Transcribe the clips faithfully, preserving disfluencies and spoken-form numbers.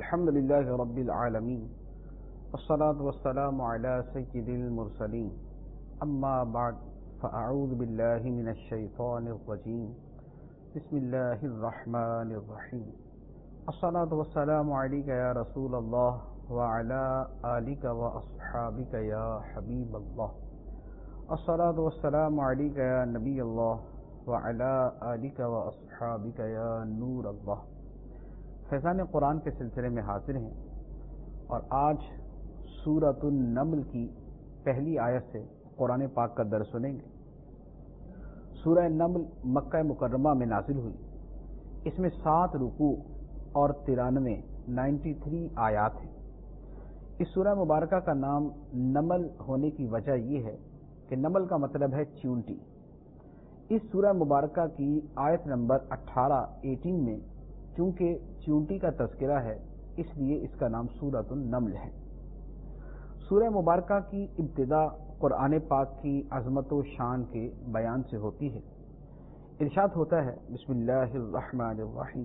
الحمد لله رب العالمين والصلاة والسلام على سيد المرسلين أما بعد فأعوذ بالله من الشيطان الرجيم بسم الله الرحمن الرحيم الصلاة والسلام عليك يا رسول الله وعلى آلك وأصحابك يا حبيب الله الصلاة والسلام عليك يا نبي الله وعلى آلك وأصحابك يا نور الله. فیضان قرآن کے سلسلے میں حاضر ہیں اور آج سورۃ النمل کی پہلی آیت سے قرآن پاک کا درس سنیں گے. سورہ نمل مکہ مکرمہ میں نازل ہوئی. اس میں سات رکوع اور ترانوے نائنٹی تھری آیات ہیں. اس سورہ مبارکہ کا نام نمل ہونے کی وجہ یہ ہے کہ نمل کا مطلب ہے چیونٹی. اس سورہ مبارکہ کی آیت نمبر اٹھارہ ایٹین میں چونکہ چیونٹی کا تذکرہ ہے اس لیے اس کا نام سورۃ النمل ہے. سورہ مبارکہ کی ابتدا قرآن پاک کی عظمت و شان کے بیان سے ہوتی ہے. ارشاد ہوتا ہے بسم اللہ الرحمن الرحیم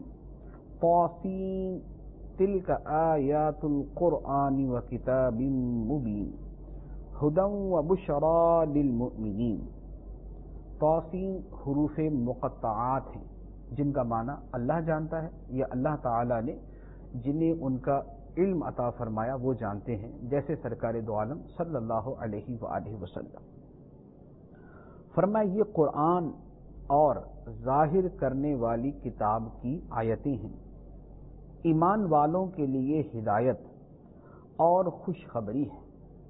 طاسین تلک آیات القرآن و کتاب مبین ہدی و بشری للمؤمنین. طاسین حروف مقطعات ہیں جن کا معنی اللہ جانتا ہے یا اللہ تعالی نے جنہیں ان کا علم عطا فرمایا وہ جانتے ہیں، جیسے سرکار دو عالم صلی اللہ علیہ وآلہ وسلم. فرمایا یہ قرآن اور ظاہر کرنے والی کتاب کی آیتیں ہیں، ایمان والوں کے لیے ہدایت اور خوشخبری ہے.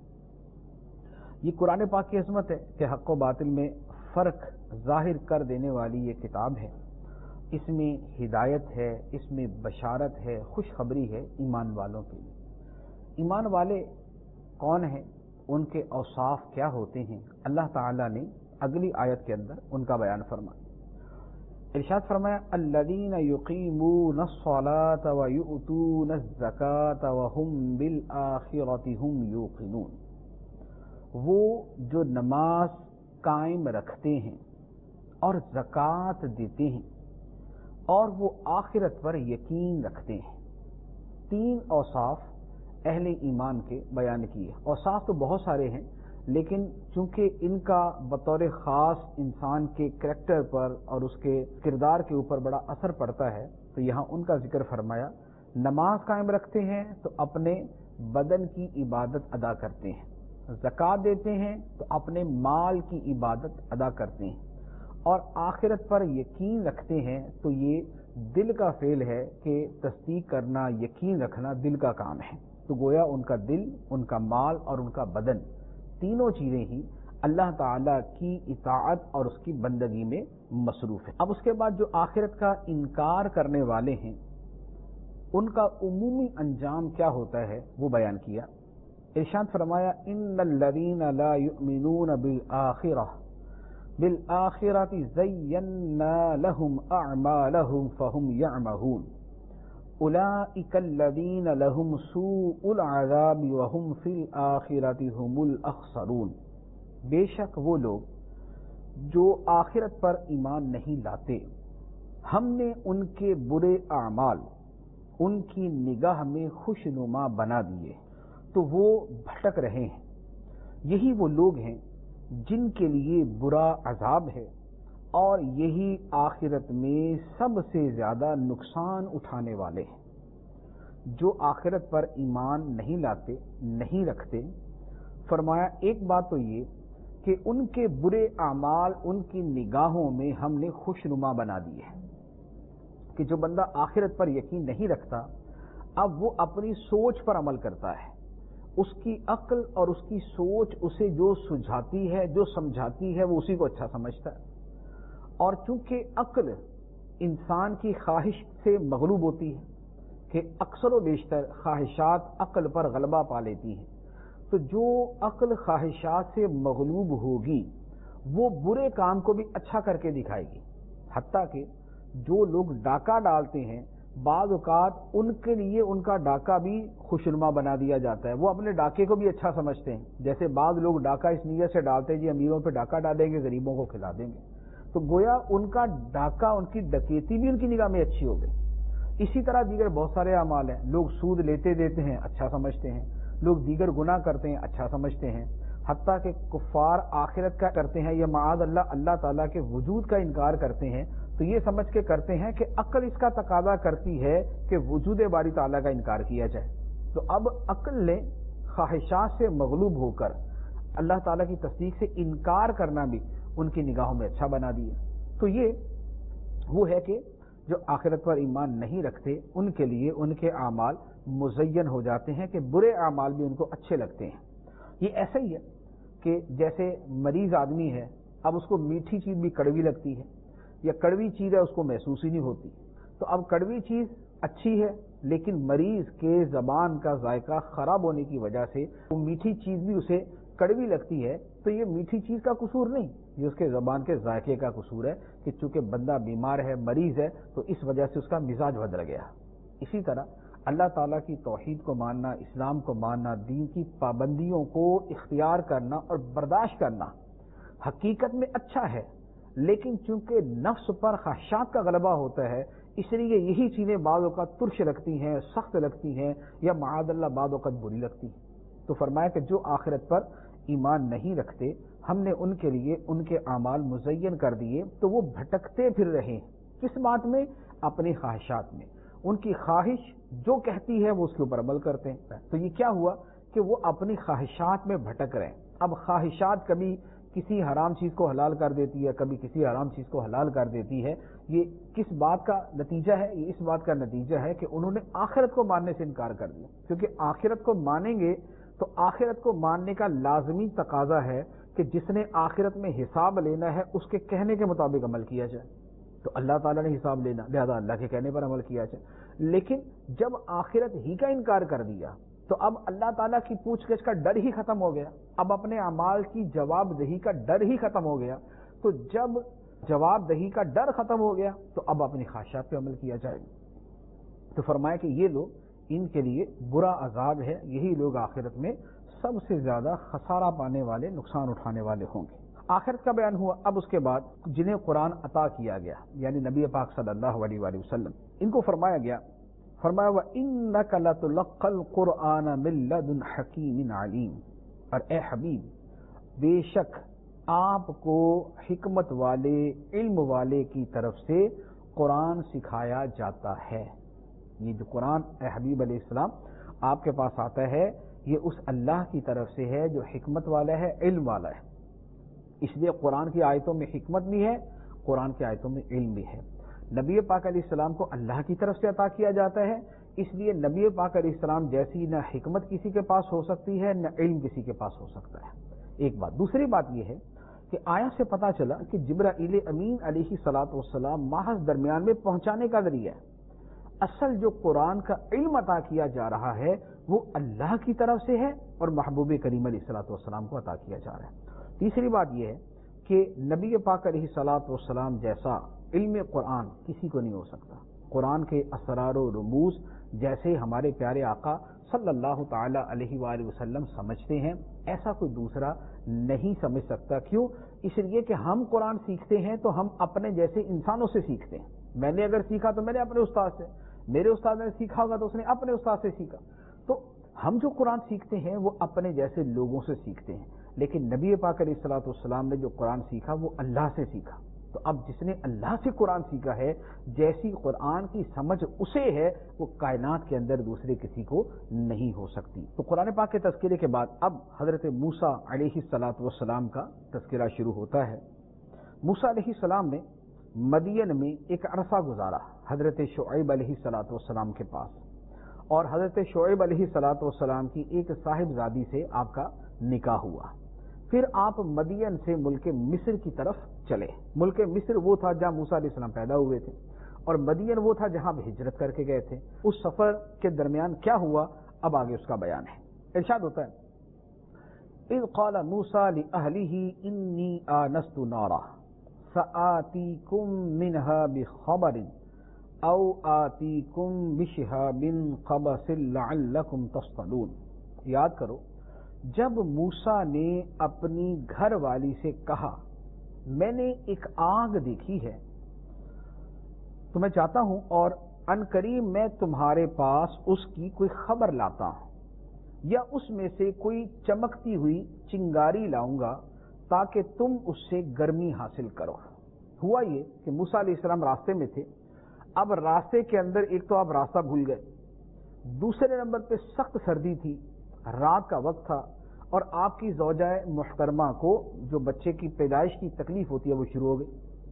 یہ قرآن پاک کی عظمت ہے کہ حق و باطل میں فرق ظاہر کر دینے والی یہ کتاب ہے. اس میں ہدایت ہے، اس میں بشارت ہے، خوشخبری ہے ایمان والوں کے لیے. ایمان والے کون ہیں، ان کے اوصاف کیا ہوتے ہیں، اللہ تعالی نے اگلی آیت کے اندر ان کا بیان فرمایا. ارشاد فرمایا الذین یقیمون الصلاۃ ویؤتون الزکاۃ وہم بالآخرۃ هم یوقنون. وہ جو نماز قائم رکھتے ہیں اور زکوٰۃ دیتے ہیں اور وہ آخرت پر یقین رکھتے ہیں. تین اوصاف اہل ایمان کے بیان کیے. اوصاف تو بہت سارے ہیں لیکن چونکہ ان کا بطور خاص انسان کے کریکٹر پر اور اس کے کردار کے اوپر بڑا اثر پڑتا ہے تو یہاں ان کا ذکر فرمایا. نماز قائم رکھتے ہیں تو اپنے بدن کی عبادت ادا کرتے ہیں، زکوٰۃ دیتے ہیں تو اپنے مال کی عبادت ادا کرتے ہیں، اور آخرت پر یقین رکھتے ہیں تو یہ دل کا فعل ہے کہ تصدیق کرنا، یقین رکھنا دل کا کام ہے. تو گویا ان کا دل، ان کا مال اور ان کا بدن تینوں چیزیں ہی اللہ تعالی کی اطاعت اور اس کی بندگی میں مصروف ہے. اب اس کے بعد جو آخرت کا انکار کرنے والے ہیں ان کا عمومی انجام کیا ہوتا ہے وہ بیان کیا. ارشاد فرمایا ان الذین لا یؤمنون بالآخرہ بالآخرۃ زینا لهم اعمالهم فهم یعمہون اولئک الذین لهم سوء العذاب وهم فی الآخرۃ هم الاخسرون. بے شک وہ لوگ جو آخرت پر ایمان نہیں لاتے ہم نے ان کے برے اعمال ان کی نگاہ میں خوشنما بنا دیے تو وہ بھٹک رہے ہیں. یہی وہ لوگ ہیں جن کے لیے برا عذاب ہے اور یہی آخرت میں سب سے زیادہ نقصان اٹھانے والے ہیں. جو آخرت پر ایمان نہیں لاتے، نہیں رکھتے، فرمایا ایک بات تو یہ کہ ان کے برے اعمال ان کی نگاہوں میں ہم نے خوشنما بنا دیے ہیں. کہ جو بندہ آخرت پر یقین نہیں رکھتا اب وہ اپنی سوچ پر عمل کرتا ہے، اس کی عقل اور اس کی سوچ اسے جو سجھاتی ہے، جو سمجھاتی ہے وہ اسی کو اچھا سمجھتا ہے. اور چونکہ عقل انسان کی خواہش سے مغلوب ہوتی ہے کہ اکثر و بیشتر خواہشات عقل پر غلبہ پا لیتی ہیں، تو جو عقل خواہشات سے مغلوب ہوگی وہ برے کام کو بھی اچھا کر کے دکھائے گی. حتیٰ کہ جو لوگ ڈاکہ ڈالتے ہیں بعض اوقات ان کے لیے ان کا ڈاکہ بھی خوشنما بنا دیا جاتا ہے، وہ اپنے ڈاکے کو بھی اچھا سمجھتے ہیں. جیسے بعض لوگ ڈاکہ اس نیت سے ڈالتے ہیں جی امیروں پہ ڈاکہ ڈالیں گے غریبوں کو کھلا دیں گے، تو گویا ان کا ڈاکہ، ان کی ڈکیتی بھی ان کی نگاہ میں اچھی ہو گئی. اسی طرح دیگر بہت سارے اعمال ہیں. لوگ سود لیتے دیتے ہیں، اچھا سمجھتے ہیں. لوگ دیگر گناہ کرتے ہیں، اچھا سمجھتے ہیں. حتیٰ کہ کفار آخرت کا کرتے ہیں یا معاذ اللہ اللہ تعالیٰ کے وجود کا انکار کرتے ہیں تو یہ سمجھ کے کرتے ہیں کہ عقل اس کا تقاضا کرتی ہے کہ وجود باری تعالیٰ کا انکار کیا جائے. تو اب عقل نے خواہشات سے مغلوب ہو کر اللہ تعالیٰ کی تصدیق سے انکار کرنا بھی ان کی نگاہوں میں اچھا بنا دیا. تو یہ وہ ہے کہ جو آخرت پر ایمان نہیں رکھتے ان کے لیے ان کے اعمال مزین ہو جاتے ہیں کہ برے اعمال بھی ان کو اچھے لگتے ہیں. یہ ایسا ہی ہے کہ جیسے مریض آدمی ہے، اب اس کو میٹھی چیز بھی کڑوی لگتی ہے، یا کڑوی چیز ہے اس کو محسوس ہی نہیں ہوتی. تو اب کڑوی چیز اچھی ہے لیکن مریض کے زبان کا ذائقہ خراب ہونے کی وجہ سے وہ میٹھی چیز بھی اسے کڑوی لگتی ہے. تو یہ میٹھی چیز کا قصور نہیں، یہ اس کے زبان کے ذائقے کا قصور ہے کہ چونکہ بندہ بیمار ہے، مریض ہے، تو اس وجہ سے اس کا مزاج بدل گیا. اسی طرح اللہ تعالیٰ کی توحید کو ماننا، اسلام کو ماننا، دین کی پابندیوں کو اختیار کرنا اور برداشت کرنا حقیقت میں اچھا ہے، لیکن چونکہ نفس پر خواہشات کا غلبہ ہوتا ہے اس لیے یہی چیزیں بعض اوقات ترش لگتی ہیں، سخت لگتی ہیں، یا معاذ اللہ بعض اوقات بری لگتی ہیں. تو فرمایا کہ جو آخرت پر ایمان نہیں رکھتے ہم نے ان کے لیے ان کے اعمال مزین کر دیے تو وہ بھٹکتے پھر رہے. کس بات میں؟ اپنی خواہشات میں. ان کی خواہش جو کہتی ہے وہ اس کے اوپر عمل کرتے ہیں. تو یہ کیا ہوا کہ وہ اپنی خواہشات میں بھٹک رہے ہیں. اب خواہشات کبھی کسی حرام چیز کو حلال کر دیتی ہے، کبھی کسی حرام چیز کو حلال کر دیتی ہے. یہ کس بات کا نتیجہ ہے؟ یہ اس بات کا نتیجہ ہے کہ انہوں نے آخرت کو ماننے سے انکار کر دیا. کیونکہ آخرت کو مانیں گے تو آخرت کو ماننے کا لازمی تقاضا ہے کہ جس نے آخرت میں حساب لینا ہے اس کے کہنے کے مطابق عمل کیا جائے. تو اللہ تعالیٰ نے حساب لینا، لہذا اللہ کے کہنے پر عمل کیا جائے. لیکن جب آخرت ہی کا انکار کر دیا تو اب اللہ تعالیٰ کی پوچھ گچھ کا ڈر ہی ختم ہو گیا، اب اپنے اعمال کی جواب دہی کا ڈر ہی ختم ہو گیا. تو جب جواب دہی کا ڈر ختم ہو گیا تو اب اپنی خواہشات پہ عمل کیا جائے گا. تو فرمایا کہ یہ لوگ ان کے لیے برا عذاب ہے، یہی لوگ آخرت میں سب سے زیادہ خسارہ پانے والے، نقصان اٹھانے والے ہوں گے. آخرت کا بیان ہوا. اب اس کے بعد جنہیں قرآن عطا کیا گیا یعنی نبی پاک صلی اللہ علیہ وآلہ وسلم، ان کو فرمایا گیا، فرمایا وَإِنَّكَ لَتُلَقَّى الْقُرْآنَ مِن لَّدُنْ حَكِيمٍ عَلِيمٍ. اور اے حبیب بے شک آپ کو حکمت والے، علم والے کی طرف سے قرآن سکھایا جاتا ہے. یہ جو قرآن اے حبیب علیہ السلام آپ کے پاس آتا ہے یہ اس اللہ کی طرف سے ہے جو حکمت والا ہے، علم والا ہے. اس لیے قرآن کی آیتوں میں حکمت بھی ہے، قرآن کی آیتوں میں علم بھی ہے. نبی پاک علیہ السلام کو اللہ کی طرف سے عطا کیا جاتا ہے، اس لیے نبی پاک علیہ السلام جیسی نہ حکمت کسی کے پاس ہو سکتی ہے نہ علم کسی کے پاس ہو سکتا ہے. ایک بات. دوسری بات یہ ہے کہ آیا سے پتہ چلا کہ جبرائیل امین علیہ الصلوۃ والسلام محض درمیان میں پہنچانے کا ذریعہ ہے. اصل جو قرآن کا علم عطا کیا جا رہا ہے وہ اللہ کی طرف سے ہے اور محبوب کریم علیہ الصلوۃ والسلام کو عطا کیا جا رہا ہے. تیسری بات یہ ہے کہ نبی پاک علیہ الصلوۃ والسلام جیسا علم قرآن کسی کو نہیں ہو سکتا. قرآن کے اسرار و رموز جیسے ہمارے پیارے آقا صلی اللہ تعالی علیہ وآلہ وسلم سمجھتے ہیں ایسا کوئی دوسرا نہیں سمجھ سکتا. کیوں؟ اس لیے کہ ہم قرآن سیکھتے ہیں تو ہم اپنے جیسے انسانوں سے سیکھتے ہیں. میں نے اگر سیکھا تو میں نے اپنے استاد سے، میرے استاد نے سیکھا ہوگا تو اس نے اپنے استاد سے سیکھا. تو ہم جو قرآن سیکھتے ہیں وہ اپنے جیسے لوگوں سے سیکھتے ہیں، لیکن نبی پاک علیہ الصلوۃ والسلام نے جو قرآن سیکھا وہ اللہ سے سیکھا. تو اب جس نے اللہ سے قرآن سیکھا ہے جیسی قرآن کی سمجھ اسے ہے وہ کائنات کے اندر دوسرے کسی کو نہیں ہو سکتی. تو قرآن پاک کے تذکرے کے بعد اب حضرت موسیٰ علیہ الصلوۃ والسلام کا تذکرہ شروع ہوتا ہے. موسیٰ علیہ السلام نے مدین میں ایک عرصہ گزارا حضرت شعیب علیہ الصلوۃ والسلام کے پاس، اور حضرت شعیب علیہ الصلوۃ والسلام کی ایک صاحبزادی سے آپ کا نکاح ہوا. پھر آپ مدین سے ملک مصر کی طرف چلے. ملک مصر وہ تھا جہاں موسیٰ علیہ السلام پیدا ہوئے تھے، اور مدین وہ تھا جہاں ہجرت کر کے گئے تھے. اس سفر کے درمیان کیا ہوا اب آگے اس کا بیان ہے. ارشاد ہوتا ہے اذ قال موسیٰ لأہلہ انی آنست نارا سآتیکم منہا بخبر او آتیکم بشہاب قبس لعلکم تصطلون. یاد کرو جب موسیٰ نے اپنی گھر والی سے کہا میں نے ایک آگ دیکھی ہے تو میں چاہتا ہوں اور ان قریب میں تمہارے پاس اس کی کوئی خبر لاتا ہوں یا اس میں سے کوئی چمکتی ہوئی چنگاری لاؤں گا تاکہ تم اس سے گرمی حاصل کرو۔ ہوا یہ کہ موسیٰ علیہ السلام راستے میں تھے، اب راستے کے اندر ایک تو آپ راستہ بھول گئے، دوسرے نمبر پہ سخت سردی تھی، رات کا وقت تھا، اور آپ کی زوجہ محترمہ کو جو بچے کی پیدائش کی تکلیف ہوتی ہے وہ شروع ہو گئی۔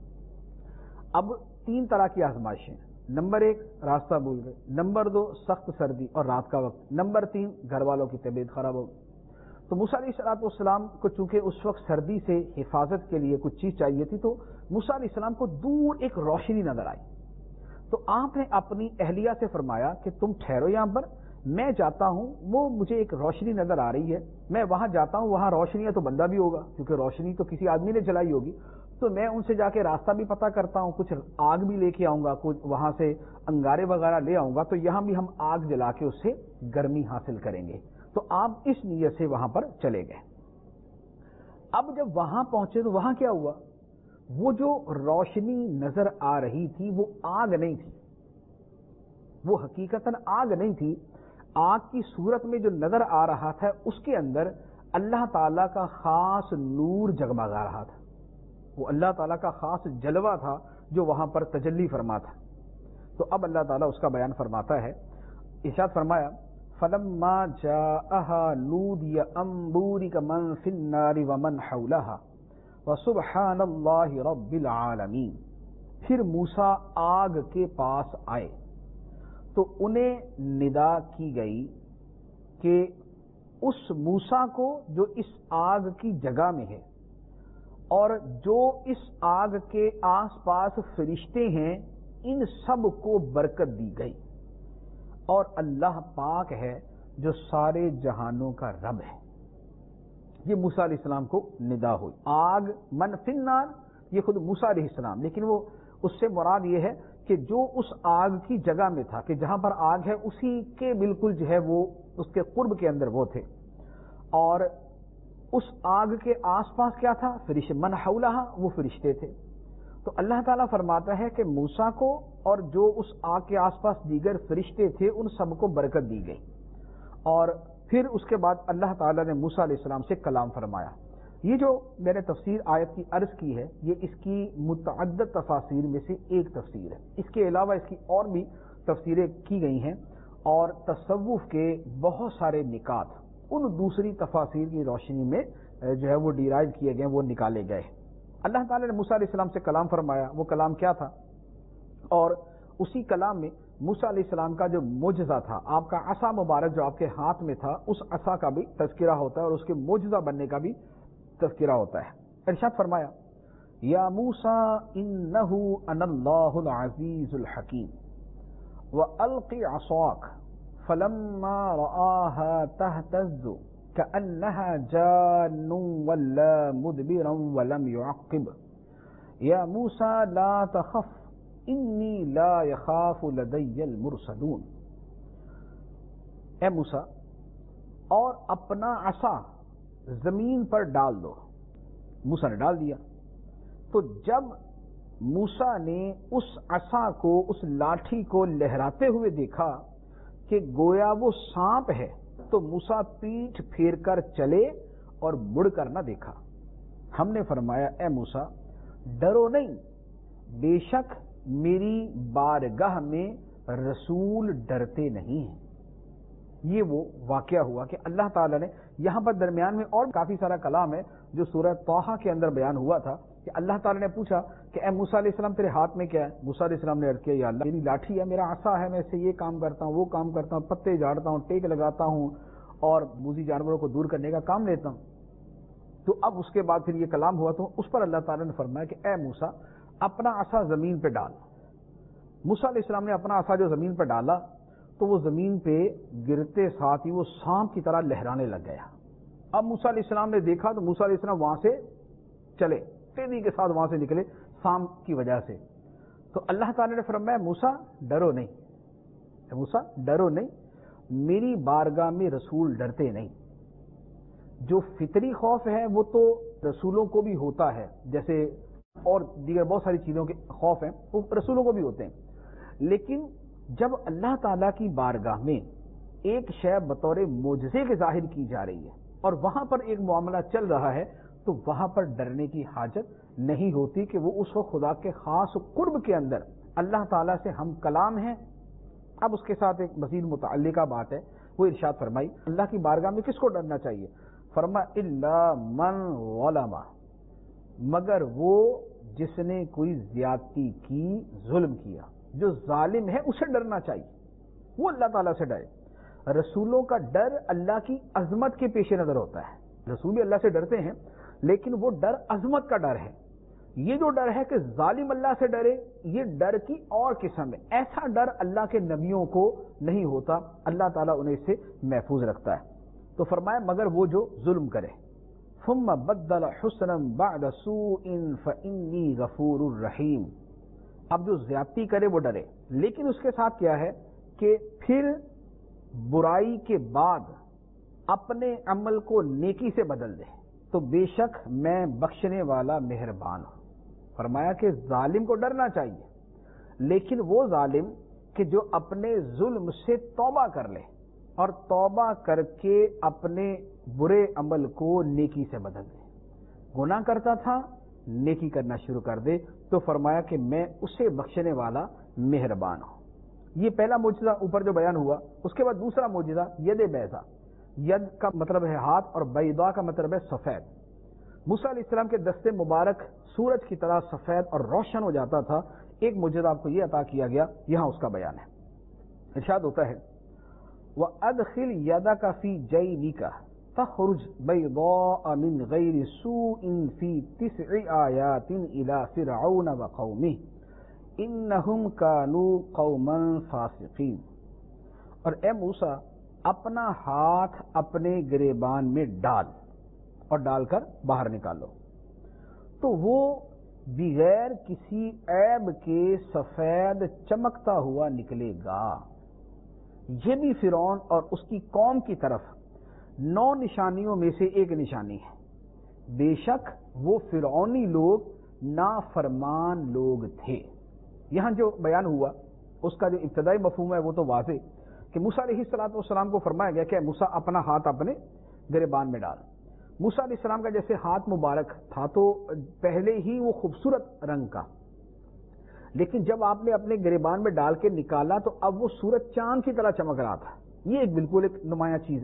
اب تین طرح کی آزمائشیں، نمبر ایک راستہ بھول گئے، نمبر دو سخت سردی اور رات کا وقت، نمبر تین گھر والوں کی طبیعت خراب ہو گئی۔ تو موسیٰ علیہ الصلوۃ والسلام کو چونکہ اس وقت سردی سے حفاظت کے لیے کچھ چیز چاہیے تھی، تو موسیٰ علیہ السلام کو دور ایک روشنی نظر آئی، تو آپ نے اپنی اہلیہ سے فرمایا کہ تم ٹھہرو یہاں پر، میں جاتا ہوں، وہ مجھے ایک روشنی نظر آ رہی ہے، میں وہاں جاتا ہوں، وہاں روشنی ہے تو بندہ بھی ہوگا، کیونکہ روشنی تو کسی آدمی نے جلائی ہوگی، تو میں ان سے جا کے راستہ بھی پتہ کرتا ہوں، کچھ آگ بھی لے کے آؤں گا، کچھ وہاں سے انگارے وغیرہ لے آؤں گا، تو یہاں بھی ہم آگ جلا کے اس سے گرمی حاصل کریں گے۔ تو آپ اس نیت سے وہاں پر چلے گئے۔ اب جب وہاں پہنچے تو وہاں کیا ہوا، وہ جو روشنی نظر آ رہی تھی وہ آگ نہیں تھی، وہ حقیقتاً آگ نہیں تھی، آگ کی صورت میں جو نظر آ رہا تھا اس کے اندر اللہ تعالیٰ کا خاص نور جگمگا رہا تھا، وہ اللہ تعالیٰ کا خاص جلوہ تھا جو وہاں پر تجلی فرما تھا۔ تو اب اللہ تعالیٰ اس کا بیان فرماتا ہے، ارشاد فرمایا فَلَمَّا جَاءَهَا نُودِيَ أَن بُورِكَ مَن فِي النَّارِ وَمَنْ حَوْلَهَا وَسُبْحَانَ اللَّهِ رَبِّ الْعَالَمِينَ۔ پھر موسیٰ آگ کے پاس آئے تو انہیں ندا کی گئی کہ اس موسیٰ کو جو اس آگ کی جگہ میں ہے اور جو اس آگ کے آس پاس فرشتے ہیں، ان سب کو برکت دی گئی، اور اللہ پاک ہے جو سارے جہانوں کا رب ہے۔ یہ موسیٰ علیہ السلام کو ندا ہوئی۔ آگ من فی النار، یہ خود موسیٰ علیہ السلام، لیکن وہ اس سے مراد یہ ہے کہ جو اس آگ کی جگہ میں تھا، کہ جہاں پر آگ ہے اسی کے بالکل جو ہے وہ اس کے قرب کے اندر وہ تھے، اور اس آگ کے آس پاس کیا تھا، فرشتے، من حولہا، وہ فرشتے تھے۔ تو اللہ تعالیٰ فرماتا ہے کہ موسیٰ کو اور جو اس آگ کے آس پاس دیگر فرشتے تھے ان سب کو برکت دی گئی، اور پھر اس کے بعد اللہ تعالیٰ نے موسیٰ علیہ السلام سے کلام فرمایا۔ یہ جو میں نے تفسیر آیت کی عرض کی ہے، یہ اس کی متعدد تفاسیر میں سے ایک تفسیر ہے، اس کے علاوہ اس کی اور بھی تفسیریں کی گئی ہیں، اور تصوف کے بہت سارے نکات ان دوسری تفاسیر کی روشنی میں جو ہے وہ ڈیرائیو کیے گئے، وہ نکالے گئے۔ اللہ تعالیٰ نے موسیٰ علیہ السلام سے کلام فرمایا، وہ کلام کیا تھا، اور اسی کلام میں موسیٰ علیہ السلام کا جو معجزہ تھا، آپ کا عصا مبارک جو آپ کے ہاتھ میں تھا، اس عصا کا بھی تذکرہ ہوتا ہے اور اس کے معجزہ بننے کا بھی تذکرہ ہوتا ہے۔ ارشاد فرمایا یا موسیٰ انہ انا اللہ العزیز الحکیم وَأَلْقِ عَصَاكَ فَلَمَّا رَآهَا تَهْتَزُّ كَأَنَّهَا جَانٌّ وَلَّا مُدْبِرًا وَلَمْ يُعَقِّبْ يَا مُوسَى لَا تَخَفْ إِنِّي لَا يَخَافُ لَدَيَّ الْمُرْسَلُونَ۔ اے موسیٰ، اور اپنا عصا زمین پر ڈال دو۔ موسیٰ نے ڈال دیا، تو جب موسیٰ نے اس عصا کو، اس لاٹھی کو لہراتے ہوئے دیکھا کہ گویا وہ سانپ ہے، تو موسیٰ پیٹھ پھیر کر چلے اور مڑ کر نہ دیکھا۔ ہم نے فرمایا اے موسیٰ ڈرو نہیں، بے شک میری بارگاہ میں رسول ڈرتے نہیں ہیں۔ یہ وہ واقعہ ہوا کہ اللہ تعالیٰ نے یہاں پر درمیان میں اور کافی سارا کلام ہے جو سورہ طٰہٰ کے اندر بیان ہوا تھا کہ اللہ تعالیٰ نے پوچھا کہ اے موسیٰ علیہ السلام تیرے ہاتھ میں کیا ہے؟ موسیٰ علیہ السلام نے عرض کیا یا اللہ میری لاٹھی ہے، میرا عصا ہے، میں اس سے یہ کام کرتا ہوں، وہ کام کرتا ہوں، پتے جھاڑتا ہوں، ٹیک لگاتا ہوں اور موذی جانوروں کو دور کرنے کا کام لیتا ہوں۔ تو اب اس کے بعد پھر یہ کلام ہوا تو اس پر اللہ تعالیٰ نے فرمایا کہ اے موسیٰ اپنا عصا زمین پہ ڈال۔ موسیٰ علیہ السلام نے اپنا عصا جو زمین پہ ڈالا تو وہ زمین پہ گرتے ساتھ ہی وہ سانپ کی طرح لہرانے لگ گیا۔ اب موسیٰ علیہ السلام نے دیکھا تو موسیٰ علیہ السلام وہاں سے چلے، تیزی کے ساتھ وہاں سے نکلے سانپ کی وجہ سے۔ تو اللہ تعالیٰ نے فرمایا موسیٰ ڈرو نہیں، موسیٰ ڈرو نہیں، میری بارگاہ میں رسول ڈرتے نہیں۔ جو فطری خوف ہے وہ تو رسولوں کو بھی ہوتا ہے، جیسے اور دیگر بہت ساری چیزوں کے خوف ہیں وہ رسولوں کو بھی ہوتے ہیں، لیکن جب اللہ تعالیٰ کی بارگاہ میں ایک شے بطور معجزے کے ظاہر کی جا رہی ہے اور وہاں پر ایک معاملہ چل رہا ہے تو وہاں پر ڈرنے کی حاجت نہیں ہوتی کہ وہ اس وقت خدا کے خاص قرب کے اندر اللہ تعالیٰ سے ہم کلام ہیں. اب اس کے ساتھ ایک مزید متعلقہ بات ہے، وہ ارشاد فرمائی اللہ کی بارگاہ میں کس کو ڈرنا چاہیے؟ فرما الا من ظلم، مگر وہ جس نے کوئی زیادتی کی، ظلم کیا، جو ظالم ہے اسے ڈرنا چاہیے، وہ اللہ تعالیٰ سے ڈرے. رسولوں کا ڈر اللہ کی عظمت کے پیش نظر ہوتا ہے. رسول بھی اللہ سے ڈرتے ہیں لیکن وہ ڈر عظمت کا ڈر ہے. یہ جو ڈر ہے کہ ظالم اللہ سے ڈرے، یہ ڈر کی اور قسم ہے. ایسا ڈر اللہ کے نبیوں کو نہیں ہوتا، اللہ تعالیٰ انہیں اس سے محفوظ رکھتا ہے. تو فرمایا مگر وہ جو ظلم کرے. ثم بدل حسنا بعد سوء فإنی غفور الرحیم. اب جو زیادتی کرے وہ ڈرے، لیکن اس کے ساتھ کیا ہے کہ پھر برائی کے بعد اپنے عمل کو نیکی سے بدل دے تو بے شک میں بخشنے والا مہربان ہوں. فرمایا کہ ظالم کو ڈرنا چاہیے، لیکن وہ ظالم کہ جو اپنے ظلم سے توبہ کر لے اور توبہ کر کے اپنے برے عمل کو نیکی سے بدل دے. گناہ کرتا تھا، نیکی کرنا شروع کر دے تو فرمایا کہ میں اسے بخشنے والا مہربان ہوں. یہ پہلا معجزہ اوپر جو بیان ہوا. اس کے بعد دوسرا معجزہ ید بیضا. ید کا مطلب ہے ہاتھ اور بیضا کا مطلب ہے سفید. موسیٰ علیہ السلام کے دست مبارک سورج کی طرح سفید اور روشن ہو جاتا تھا. ایک معجزہ آپ کو یہ عطا کیا گیا، یہاں اس کا بیان ہے. ارشاد ہوتا ہے وَأَدْخِلْ يَدَكَ فِي جَيْبِكَ تخرج بيضاء من غير سوء في تسع آيات إلى فرعون وقومه إنهم كانوا قوما فاسقين. اور اے موسیٰ اپنا ہاتھ اپنے گریبان میں ڈال اور ڈال کر باہر نکالو تو وہ بغیر کسی عیب کے سفید چمکتا ہوا نکلے گا. یہ بھی فرعون اور اس کی قوم کی طرف نو نشانیوں میں سے ایک نشانی ہے. بے شک وہ فرعونی لوگ نافرمان لوگ تھے. یہاں جو بیان ہوا اس کا جو ابتدائی مفہوم ہے وہ تو واضح کہ موسیٰ علیہ الصلوۃ والسلام کو فرمایا گیا کہ موسیٰ اپنا ہاتھ اپنے گریبان میں ڈال. موسیٰ علیہ السلام کا جیسے ہاتھ مبارک تھا تو پہلے ہی وہ خوبصورت رنگ کا، لیکن جب آپ نے اپنے گریبان میں ڈال کے نکالا تو اب وہ سورج چاند کی طرح چمک رہا تھا. یہ ایک بالکل ایک نمایاں چیز ہے.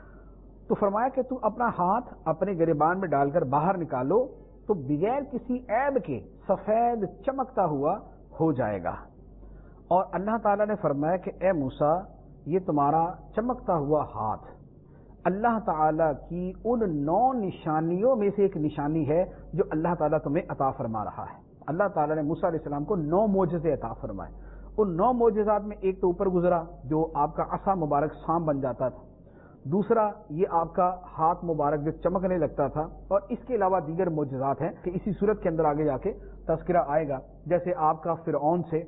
تو فرمایا کہ تو اپنا ہاتھ اپنے گریبان میں ڈال کر باہر نکالو تو بغیر کسی عیب کے سفید چمکتا ہوا ہو جائے گا. اور اللہ تعالیٰ نے فرمایا کہ اے موسیٰ یہ تمہارا چمکتا ہوا ہاتھ اللہ تعالیٰ کی ان نو نشانیوں میں سے ایک نشانی ہے جو اللہ تعالیٰ تمہیں عطا فرما رہا ہے. اللہ تعالیٰ نے موسیٰ علیہ السلام کو نو معجزے عطا فرمائے. ان نو معجزات میں ایک تو اوپر گزرا جو آپ کا عصا مبارک سام بن جاتا تھا، دوسرا یہ آپ کا ہاتھ مبارک جو چمکنے لگتا تھا، اور اس کے علاوہ دیگر معجزات ہیں کہ اسی صورت کے اندر آگے جا کے تذکرہ آئے گا، جیسے آپ کا فرعون سے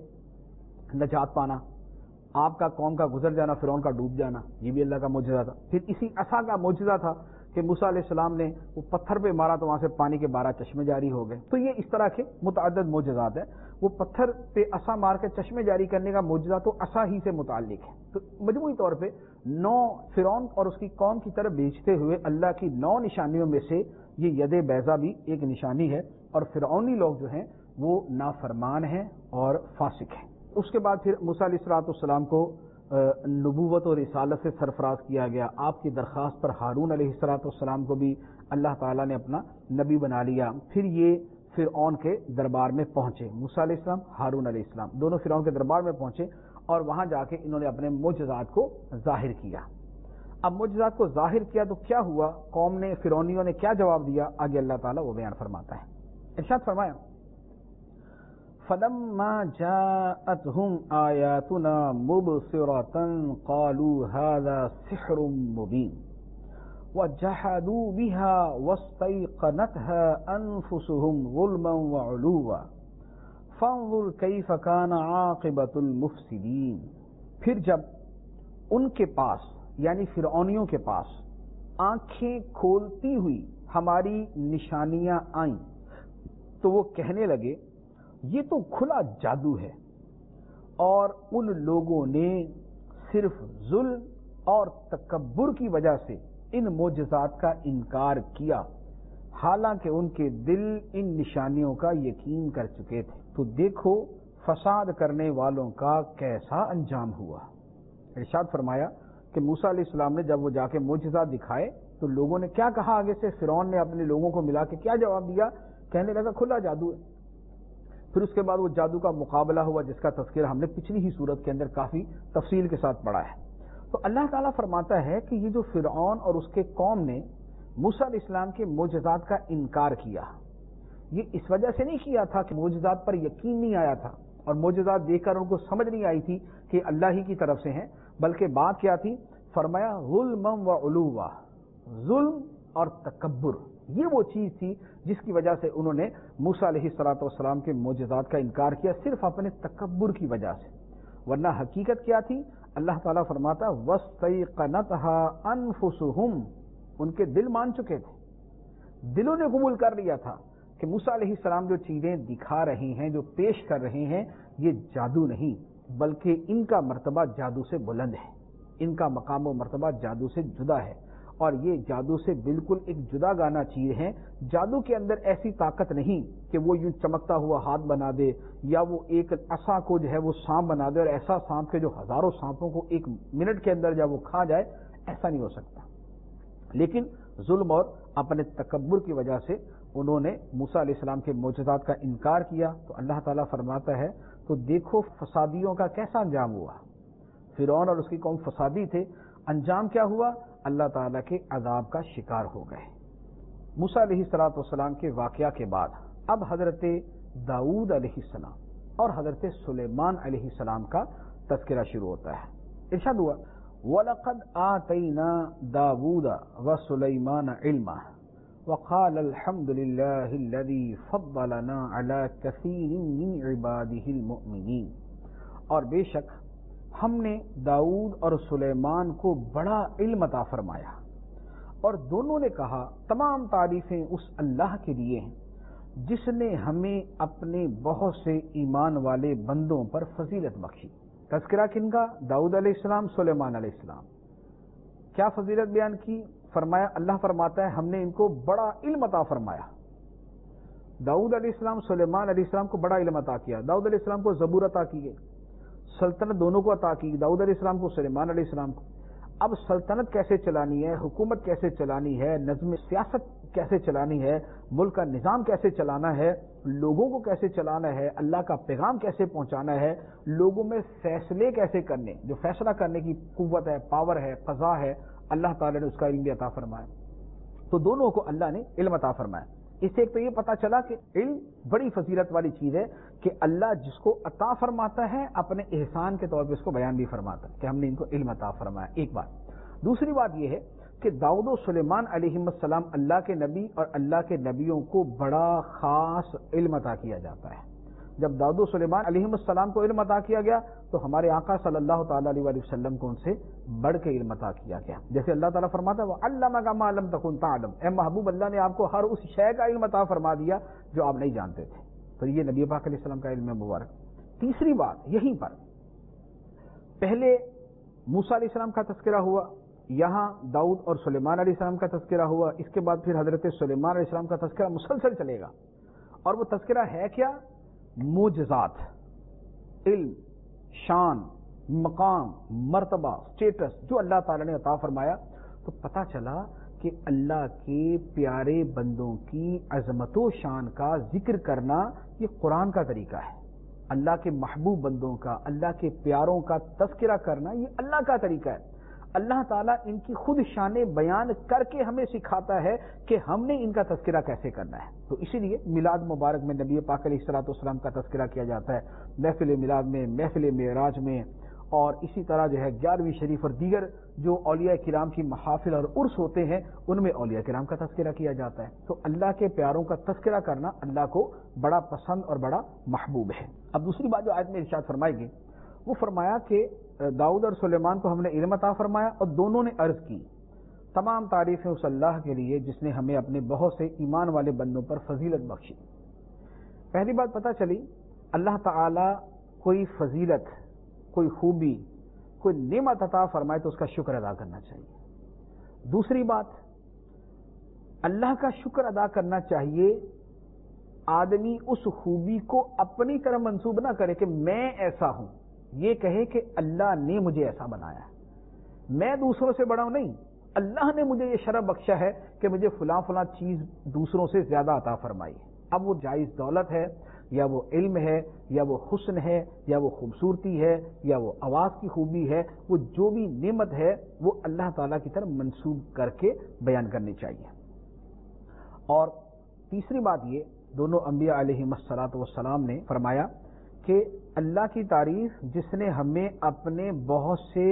نجات پانا، آپ کا قوم کا گزر جانا، فرعون کا ڈوب جانا، یہ بھی اللہ کا معجزہ تھا. پھر اسی عصا کا معجزہ تھا کہ موسیٰ علیہ السلام نے وہ پتھر پہ مارا تو وہاں سے پانی کے بارہ چشمے جاری ہو گئے. تو یہ اس طرح کے متعدد معجزات ہیں. وہ پتھر پہ عصا مار کے چشمے جاری کرنے کا معجزہ تو عصا ہی سے متعلق ہے. تو مجموعی طور پہ نو فرعون اور اس کی قوم کی طرف بھیجتے ہوئے اللہ کی نو نشانیوں میں سے یہ ید بیضا بھی ایک نشانی ہے. اور فرعونی لوگ جو ہیں وہ نافرمان ہیں اور فاسق ہیں. اس کے بعد پھر موسیٰ علیہ الصلوۃ والسلام کو نبوت اور رسالت سے سرفراز کیا گیا. آپ کی درخواست پر ہارون علیہ الصلوۃ والسلام کو بھی اللہ تعالیٰ نے اپنا نبی بنا لیا. پھر یہ فرعون کے دربار میں پہنچے. موسیٰ علیہ السلام، ہارون علیہ السلام دونوں فرعون کے دربار میں پہنچے اور وہاں جا کے انہوں نے اپنے معجزات کو ظاہر کیا. اب معجزات کو ظاہر کیا تو کیا ہوا، قوم نے، فرعونیوں نے کیا جواب دیا، آگے اللہ تعالیٰ وہ بیان فرماتا ہے. ارشاد فرمایا فَلَمَّا جَاءَتْهُمْ آيَاتُنَا مُبْصِرَةً قَالُوا هَذَا سِحْرٌ مُبِينٌ وَجَحَدُوا بِهَا وَاسْتَيْقَنَتْهَا أَنفُسُهُمْ ظُلْمًا وَعُلُوًّا فَانظُرْ كَيْفَ كَانَ عَاقِبَةُ الْمُفْسِدِينَ. پھر جب ان کے پاس یعنی فرعونیوں کے پاس آنکھیں کھولتی ہوئی ہماری نشانیاں آئیں تو وہ کہنے لگے یہ تو کھلا جادو ہے اور ان لوگوں نے صرف ظلم اور تکبر کی وجہ سے ان معجزات کا انکار کیا، حالانکہ ان کے دل ان نشانیوں کا یقین کر چکے تھے۔ تو دیکھو فساد کرنے والوں کا کیسا انجام ہوا۔ ارشاد فرمایا کہ موسیٰ علیہ السلام نے جب وہ جا کے معجزات دکھائے تو لوگوں نے کیا کہا؟ آگے سے فرعون نے اپنے لوگوں کو ملا کے کیا جواب دیا؟ کہنے لگا کھلا جادو ہے۔ پھر اس کے بعد وہ جادو کا مقابلہ ہوا جس کا تذکرہ ہم نے پچھلی ہی صورت کے اندر کافی تفصیل کے ساتھ پڑھا ہے۔ تو اللہ تعالیٰ فرماتا ہے کہ یہ جو فرعون اور اس کے قوم نے موسیٰ علیہ السلام کے معجزات کا انکار کیا، یہ اس وجہ سے نہیں کیا تھا کہ معجزات پر یقین نہیں آیا تھا اور معجزات دیکھ کر ان کو سمجھ نہیں آئی تھی کہ اللہ ہی کی طرف سے ہیں، بلکہ بات کیا تھی؟ فرمایا ظلم و علوا، ظلم اور تکبر، یہ وہ چیز تھی جس کی وجہ سے انہوں نے موسیٰ علیہ الصلوۃ والسلام کے معجزات کا انکار کیا، صرف اپنے تکبر کی وجہ سے، ورنہ حقیقت کیا تھی؟ اللہ تعالیٰ فرماتا وَاسْتَيْقَنَتْهَا أَنفُسُهُمْ، ان کے دل مان چکے تھے، دلوں نے قبول کر لیا تھا کہ موسیٰ علیہ السلام جو چیزیں دکھا رہے ہیں، جو پیش کر رہے ہیں، یہ جادو نہیں بلکہ ان کا مرتبہ جادو سے بلند ہے، ان کا مقام و مرتبہ جادو سے جدا ہے، اور یہ جادو سے بالکل ایک جدا گانا چیز ہے۔ جادو کے اندر ایسی طاقت نہیں کہ وہ یوں چمکتا ہوا ہاتھ بنا دے یا وہ ایک عصا کو جو ہے وہ سانپ بنا دے اور ایسا سانپ کے جو ہزاروں سانپوں کو ایک منٹ کے اندر جب وہ کھا جائے، ایسا نہیں ہو سکتا۔ لیکن ظلم اور اپنے تکبر کی وجہ سے انہوں نے موسیٰ علیہ السلام کے معجزات کا انکار کیا، تو اللہ تعالیٰ فرماتا ہے تو دیکھو فسادیوں کا کیسا انجام ہوا۔ فرعون اور اس کی قوم فسادی تھے، انجام کیا ہوا؟ اللہ تعالیٰ کے عذاب کا شکار ہو گئے۔ موسیٰ علیہ الصلوۃ والسلام کے واقعہ کے بعد اب حضرت داؤد علیہ السلام اور حضرت سلیمان علیہ السلام کا تذکرہ شروع ہوتا ہے۔ ارشاد ہوا وَلَقَدْ آتَيْنَا دَاوُودَ وَسُلَيْمَانَ عِلْمًا وَقَالَ الْحَمْدُ لِلَّهِ الَّذِي فَضَّلَنَا عَلَى كَثِيرٍ مِّنْ عِبَادِهِ الْمُؤْمِنِينَ، اور بے شک ہم نے داؤد اور سلیمان کو بڑا علم عطا فرمایا، اور دونوں نے کہا تمام تعریفیں اس اللہ کے لیے ہیں جس نے ہمیں اپنے بہت سے ایمان والے بندوں پر فضیلت بخشی۔ تذکرہ کن کا؟ داؤد علیہ السلام، سلیمان علیہ السلام۔ کیا فضیلت بیان کی؟ فرمایا، اللہ فرماتا ہے ہم نے ان کو بڑا علم عطا فرمایا۔ داؤد علیہ السلام، سلیمان علیہ السلام کو بڑا علم عطا کیا۔ داؤد علیہ السلام کو زبور عطا کی گئی، سلطنت دونوں کو عطا کی، داؤد علیہ السلام کو، سلیمان علیہ السلام کو۔ اب سلطنت کیسے چلانی ہے، حکومت کیسے چلانی ہے، نظم سیاست کیسے چلانی ہے، ملک کا نظام کیسے چلانا ہے، لوگوں کو کیسے چلانا ہے، اللہ کا پیغام کیسے پہنچانا ہے، لوگوں میں فیصلے کیسے کرنے، جو فیصلہ کرنے کی قوت ہے، پاور ہے، قضا ہے، اللہ تعالیٰ نے اس کا علم بھی عطا فرمایا۔ تو دونوں کو اللہ نے علم عطا فرمایا۔ اس سے ایک تو یہ پتا چلا کہ علم بڑی فضیلت والی چیز ہے کہ اللہ جس کو عطا فرماتا ہے اپنے احسان کے طور پہ اس کو بیان بھی فرماتا ہے کہ ہم نے ان کو علم عطا فرمایا، ایک بات۔ دوسری بات یہ ہے کہ داؤد و سلیمان علیہ السلام اللہ کے نبی اور اللہ کے نبیوں کو بڑا خاص علم عطا کیا جاتا ہے۔ جب داؤد و سلیمان علیہ السلام کو علم عطا کیا گیا تو ہمارے آقا صلی اللہ تعالیٰ علیہ وآلہ وسلم کو ان سے بڑھ کے علم عطا کیا گیا، جیسے اللہ تعالیٰ فرماتا ہے وَعَلَّمَكَ مَا لَمْ تَكُنْ تَعْلَمْ، اے محبوب اللہ نے آپ کو ہر اس شے کا علم عطا فرما دیا جو آپ نہیں جانتے تھے۔ تو یہ نبی پاک علیہ السلام کا علم مبارک۔ تیسری بات یہیں پر، پہلے موسیٰ علیہ السلام کا تذکرہ ہوا، یہاں داؤد اور سلیمان علیہ السلام کا تذکرہ ہوا، اس کے بعد پھر حضرت سلیمان علیہ السلام کا تذکرہ مسلسل چلے گا، اور وہ تذکرہ ہے کیا؟ معجزات، علم، شان، مقام، مرتبہ، سٹیٹس جو اللہ تعالیٰ نے عطا فرمایا۔ تو پتہ چلا کہ اللہ کے پیارے بندوں کی عظمت و شان کا ذکر کرنا یہ قرآن کا طریقہ ہے، اللہ کے محبوب بندوں کا، اللہ کے پیاروں کا تذکرہ کرنا یہ اللہ کا طریقہ ہے۔ اللہ تعالیٰ ان کی خود شان بیان کر کے ہمیں سکھاتا ہے کہ ہم نے ان کا تذکرہ کیسے کرنا ہے۔ تو اسی لیے میلاد مبارک میں نبی پاک علیہ الصلوۃ والسلام کا تذکرہ کیا جاتا ہے، محفل میلاد میں، محفل معراج میں، اور اسی طرح جو ہے گیارہویں شریف اور دیگر جو اولیاء کرام کی محافل اور عرس ہوتے ہیں ان میں اولیاء کرام کا تذکرہ کیا جاتا ہے۔ تو اللہ کے پیاروں کا تذکرہ کرنا اللہ کو بڑا پسند اور بڑا محبوب ہے۔ اب دوسری بات جو آیت میں ارشاد فرمائی گئی وہ فرمایا کہ داؤد اور سلیمان کو ہم نے علم عطا فرمایا، اور دونوں نے عرض کی تمام تعریفیں اس اللہ کے لیے جس نے ہمیں اپنے بہت سے ایمان والے بندوں پر فضیلت بخشی۔ پہلی بات پتہ چلی اللہ تعالی کوئی فضیلت کوئی خوبی، کوئی نعمت عطا فرمائے تو اس کا شکر ادا کرنا چاہیے۔ دوسری بات، اللہ کا شکر ادا کرنا چاہیے، آدمی اس خوبی کو اپنی طرح منسوب نہ کرے کہ میں ایسا ہوں، یہ کہے کہ اللہ نے مجھے ایسا بنایا ہے، میں دوسروں سے بڑا ہوں نہیں، اللہ نے مجھے یہ شرف بخشا ہے کہ مجھے فلاں فلاں چیز دوسروں سے زیادہ عطا فرمائی ہے۔ اب وہ جائز دولت ہے، یا وہ علم ہے، یا وہ حسن ہے، یا وہ خوبصورتی ہے، یا وہ آواز کی خوبی ہے، وہ جو بھی نعمت ہے وہ اللہ تعالیٰ کی طرف منسوب کر کے بیان کرنی چاہیے۔ اور تیسری بات یہ، دونوں انبیاء علیہ الصلوۃ والسلام نے فرمایا کہ اللہ کی تعریف جس نے ہمیں اپنے بہت سے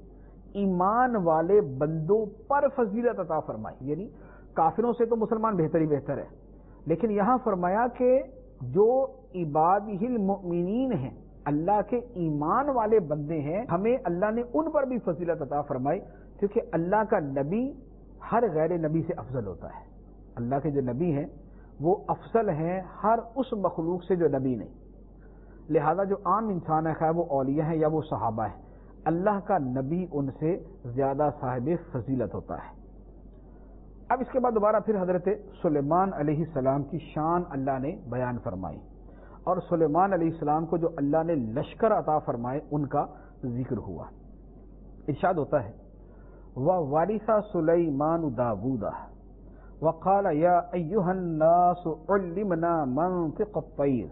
ایمان والے بندوں پر فضیلت عطا فرمائی، یعنی کافروں سے تو مسلمان بہتر ہی بہتر ہے، لیکن یہاں فرمایا کہ جو عبادہ المؤمنین ہیں، اللہ کے ایمان والے بندے ہیں، ہمیں اللہ نے ان پر بھی فضیلت عطا فرمائی، کیونکہ اللہ کا نبی ہر غیر نبی سے افضل ہوتا ہے۔ اللہ کے جو نبی ہیں وہ افضل ہیں ہر اس مخلوق سے جو نبی نہیں، لہذا جو عام انسان ہے، خواہ وہ اولیاء ہیں یا وہ صحابہ ہیں، اللہ کا نبی ان سے زیادہ صاحب فضیلت ہوتا ہے۔ اب اس کے بعد دوبارہ پھر حضرت سلیمان علیہ السلام کی شان اللہ نے بیان فرمائی، اور سلیمان علیہ السلام کو جو اللہ نے لشکر عطا فرمائے ان کا ذکر ہوا۔ ارشاد ہوتا ہے وَوَرِثَ سُلَيْمَانُ دَاوُودَ وَقَالَ يَا أَيُّهَا النَّاسُ عُلِّمْنَا مَنطِقَ الطَّيْرِ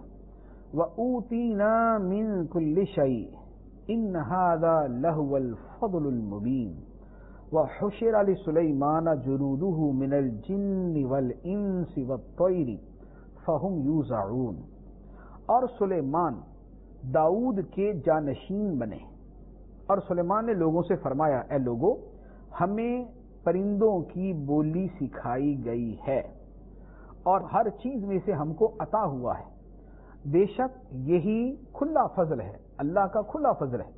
وَأُوتِينَا مِن كُلِّ شَيْءٍ إِنَّ هَذَا لَهُوَ الْفَضْلُ الْمُبِينُ وَحُشِرَ لِسُلَيْمَانَ جُنُودُهُ مِنَ الْجِنِّ وَالْإِنسِ وَالطَّيْرِ فَهُمْ يُوزَعُونَ۔ اور سلیمان داؤد کے جانشین بنے، اور سلیمان نے لوگوں سے فرمایا، اے لوگو، ہمیں پرندوں کی بولی سکھائی گئی ہے، اور ہر چیز میں سے ہم کو عطا ہوا ہے، بے شک یہی کھلا فضل ہے، اللہ کا کھلا فضل ہے۔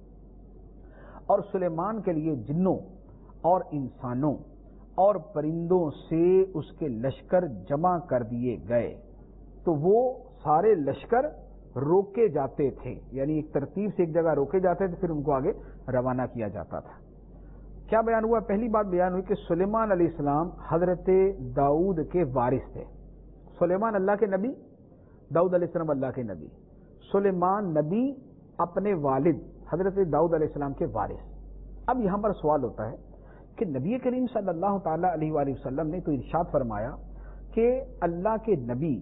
اور سلیمان کے لیے جنوں اور انسانوں اور پرندوں سے اس کے لشکر جمع کر دیے گئے، تو وہ سارے لشکر روکے جاتے تھے، یعنی ایک ترتیب سے ایک جگہ روکے جاتے تھے، پھر ان کو آگے روانہ کیا جاتا تھا۔ کیا بیان ہوا؟ پہلی بات بیان ہوئی کہ سلیمان علیہ السلام حضرت داؤد کے وارث تھے۔ سلیمان اللہ کے نبی، داؤد علیہ السلام اللہ کے نبی۔ سلیمان نبی اپنے والد حضرت داؤد علیہ السلام کے وارث۔ اب یہاں پر سوال ہوتا ہے کہ نبی کریم صلی اللہ تعالی علیہ وآلہ وسلم نے تو ارشاد فرمایا کہ اللہ کے نبی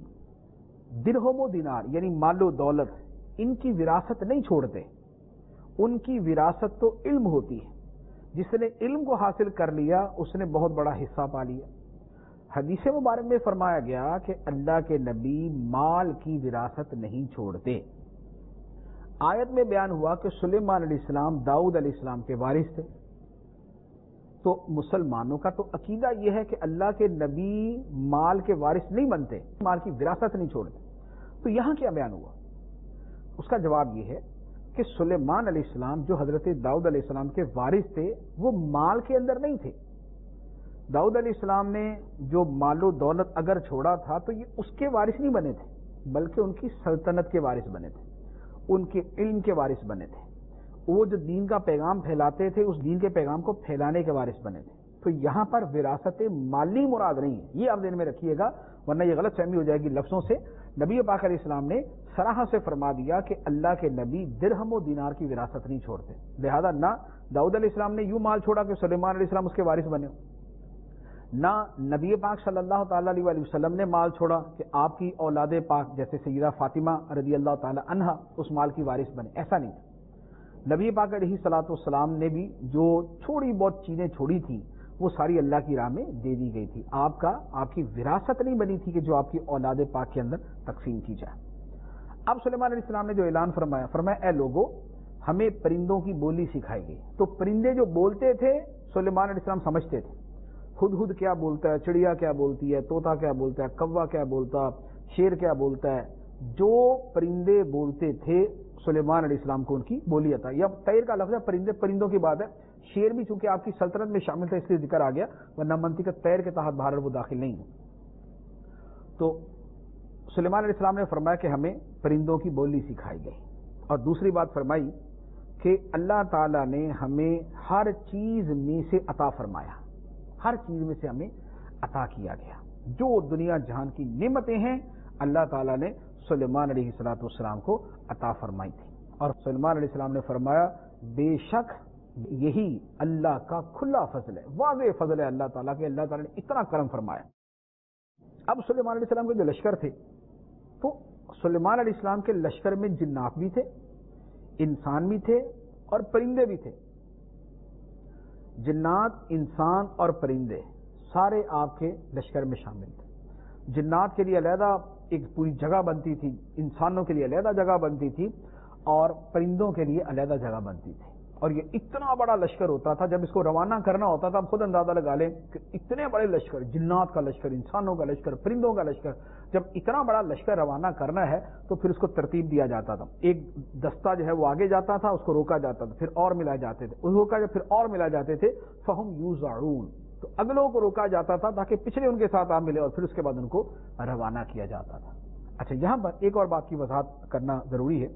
درہم و دینار یعنی مال و دولت ان کی وراثت نہیں چھوڑتے، ان کی وراثت تو علم ہوتی ہے، جس نے علم کو حاصل کر لیا اس نے بہت بڑا حصہ پا لیا۔ حدیث مبارک میں فرمایا گیا کہ اللہ کے نبی مال کی وراثت نہیں چھوڑتے۔ آیت میں بیان ہوا کہ سلیمان علیہ السلام داؤد علیہ السلام کے وارث تھے، تو مسلمانوں کا تو عقیدہ یہ ہے کہ اللہ کے نبی مال کے وارث نہیں بنتے، مال کی وراثت نہیں چھوڑتے۔ تو یہاں کیا بیان ہوا؟ اس کا جواب یہ ہے کہ سلیمان علیہ السلام جو حضرت داؤد علیہ السلام کے وارث تھے وہ مال کے اندر نہیں تھے۔ داؤد علیہ السلام نے جو مال و دولت اگر چھوڑا تھا تو یہ اس کے وارث نہیں بنے تھے، بلکہ ان کی سلطنت کے وارث بنے تھے، ان کے علم کے وارث بنے تھے، وہ جو دین کا پیغام پھیلاتے تھے اس دین کے پیغام کو پھیلانے کے وارث بنے تھے۔ تو یہاں پر وراثت مالی مراد نہیں ہے، یہ آپ ذہن میں رکھیے گا، ورنہ یہ غلط فہمی ہو جائے گی لفظوں سے۔ نبی پاک علیہ السلام نے صراحت سے فرما دیا کہ اللہ کے نبی درہم و دینار کی وراثت نہیں چھوڑتے، لہذا نہ داؤد علیہ السلام نے یوں مال چھوڑا کہ سلیمان علیہ السلام اس کے وارث بنے، نہ نبی پاک صلی اللہ تعالی علیہ وآلہ وسلم نے مال چھوڑا کہ آپ کی اولاد پاک جیسے سیدہ فاطمہ رضی اللہ تعالی عنہا اس مال کی وارث بنے، ایسا نہیں تھا۔ نبی پاک علیہ الصلوۃ والسلام نے بھی جو چھوڑی بہت چیزیں چھوڑی تھیں وہ ساری اللہ کی راہ میں دے دی گئی تھی، آپ کا آپ کی وراثت نہیں بنی تھی کہ جو آپ کی اولاد پاک کے اندر تقسیم کی جائے۔ اب سلیمان علیہ السلام نے جو اعلان فرمایا، فرمایا اے لوگو، ہمیں پرندوں کی بولی سکھائی گئی۔ تو پرندے جو بولتے تھے سلیمان علیہ السلام سمجھتے تھے، خود خود کیا بولتا ہے، چڑیا کیا بولتی ہے، طوطا کیا بولتا ہے، کوا کیا بولتا، شیر کیا بولتا ہے، جو پرندے بولتے تھے سلیمان علیہ السلام کو ان کی بولی عطا۔ یا طیر کا لفظ ہے، پرندے پرندوں کی بات ہے، شیر بھی چونکہ آپ کی سلطنت میں شامل تھا اس لیے ذکر آ گیا، ورنہ منطق طیر کے تحت باہر وہ داخل نہیں ہے۔ تو سلیمان علیہ السلام نے فرمایا کہ ہمیں پرندوں کی بولی سکھائی گئی، اور دوسری بات فرمائی کہ اللہ تعالیٰ نے ہمیں ہر چیز میں سے عطا فرمایا، ہر چیز میں سے ہمیں عطا کیا گیا. جو دنیا جہان کی نعمتیں ہیں اللہ تعالیٰ نے سلیمان علیہ الصلوۃ والسلام کو عطا فرمائی تھی. اور سلیمان علیہ السلام نے فرمایا بے شک یہی اللہ کا کھلا فضل ہے، واضح فضل ہے اللہ تعالیٰ کے، اللہ تعالیٰ نے اتنا کرم فرمایا. اب سلیمان علیہ السلام کے جو لشکر تھے، تو سلیمان علیہ السلام کے لشکر میں جنات بھی تھے، انسان بھی تھے اور پرندے بھی تھے. جنات، انسان اور پرندے سارے آپ کے لشکر میں شامل تھے. جنات کے لیے علیحدہ ایک پوری جگہ بنتی تھی، انسانوں کے لیے علیحدہ جگہ بنتی تھی اور پرندوں کے لیے علیحدہ جگہ بنتی تھی. اور یہ اتنا بڑا لشکر ہوتا تھا، جب اس کو روانہ کرنا ہوتا تھا آپ خود اندازہ لگا لیں کہ اتنے بڑے لشکر، جنات کا لشکر، انسانوں کا لشکر، پرندوں کا لشکر، جب اتنا بڑا لشکر روانہ کرنا ہے تو پھر اس کو ترتیب دیا جاتا تھا. ایک دستہ جو ہے وہ آگے جاتا تھا، اس کو روکا جاتا تھا، پھر اور ملا جاتے تھے، اس روکا پھر اور ملا جاتے تھے. فہم یوزعون، تو اگلوں کو روکا جاتا تھا تاکہ پچھلے ان کے ساتھ آپ ملے اور پھر اس کے بعد ان کو روانہ کیا جاتا تھا. اچھا، یہاں پر ایک اور بات کی وضاحت کرنا ضروری ہے